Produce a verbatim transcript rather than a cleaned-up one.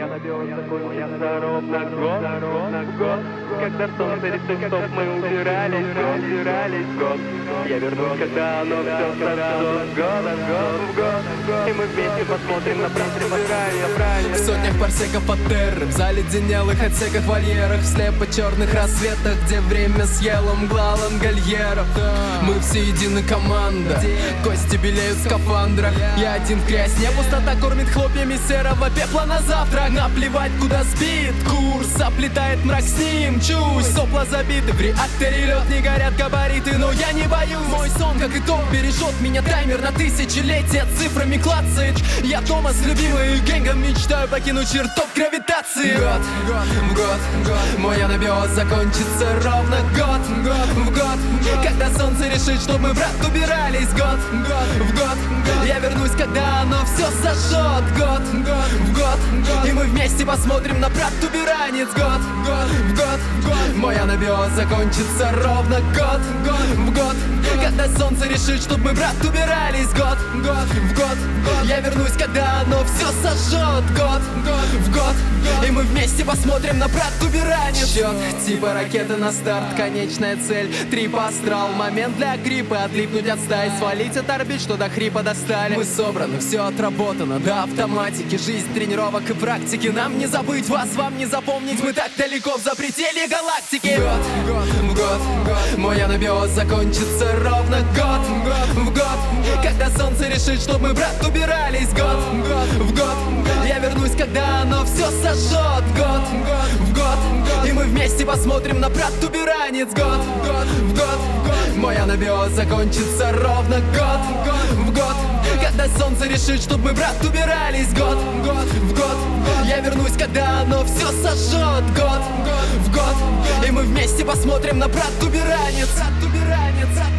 Моя набелась закончится ровно год, ровно год. Когда солнце решит, чтоб мы убирались, убирались год. Я вернусь, когда оно все сожжет. Год, год, в год. И мы вместе посмотрим на правильно. В сотнях парсеков от терры, в заледенелых отсеках, вольерах, в слепо-черных рассветах, где время съело мгла лангольеров. Мы все едины команда, кости белеют в скафандрах. Я один в грязь, не пустота кормит хлопьями серого пепла на завтрак. Наплевать, куда спит курс, оплетает мрак, с ним чусь. Сопла забиты, в реакторе лед, не горят габариты, но я не боюсь. Мой сон, как итог, бережет меня таймер на тысячелетия, цифрами клацает. Я дома с любимой генгом мечтаю покинуть чертог гравитации. Год, год, в год, год, мой анабиоз закончится ровно год, год, в год. Когда солнце решит, чтоб мы, брат, убирались. Год, год, в год, я вернусь, когда оно все сожжет. Год, год, в год, и мы вместе посмотрим на протуберанец. Год, год, в год, год, мой анабиоз закончится ровно год, год, в год. Когда солнце решит, чтоб мы, брат, убирались. Год, год, в год, я вернусь, когда оно все сожжет. Год, год, в год, и мы вместе посмотрим на протуберанец. Счет типа ракеты на старт, конечная цель трип астрал. Момент для гриппа, отлипнуть от стаи, свалить от орбит, что до хрипа достали. Мы собраны, все отработано до автоматики. Жизнь тренировок и практики. Нам не забыть вас, вам не запомнить. Мы так далеко в запределье галактики. Год, год, в год, год, мой анабиоз закончится ровно год, год, в год. Когда солнце решит, чтоб мы, брат, убирались. Год, год, в год, я вернусь, когда оно все сожжет. Год, год, в год, и мы вместе посмотрим на протуберанец. Год, год, в год, мой анабиоз закончится ровно год, год, в год. Когда солнце решит, чтоб мы, брат, убирались. Год, год, в год, я вернусь, когда оно все сожжет. Год, год, в год, и мы вместе посмотрим на протуберанец. Протуберанец.